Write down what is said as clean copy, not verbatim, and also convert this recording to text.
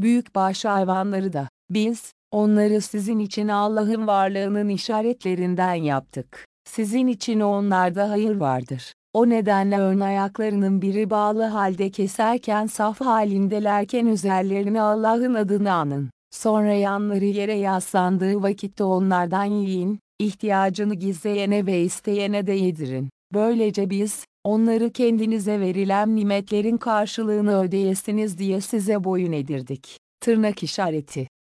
büyükbaş hayvanları da. Biz, onları sizin için Allah'ın varlığının işaretlerinden yaptık. Sizin için onlarda hayır vardır. O nedenle ön ayaklarının biri bağlı halde keserken saf halindelerken üzerlerine Allah'ın adını anın. Sonra yanları yere yaslandığı vakitte onlardan yiyin, ihtiyacını gizleyene ve isteyene de yedirin. Böylece biz, onları kendinize verilen nimetlerin karşılığını ödeyesiniz diye size boyun edirdik. Tırnak işareti.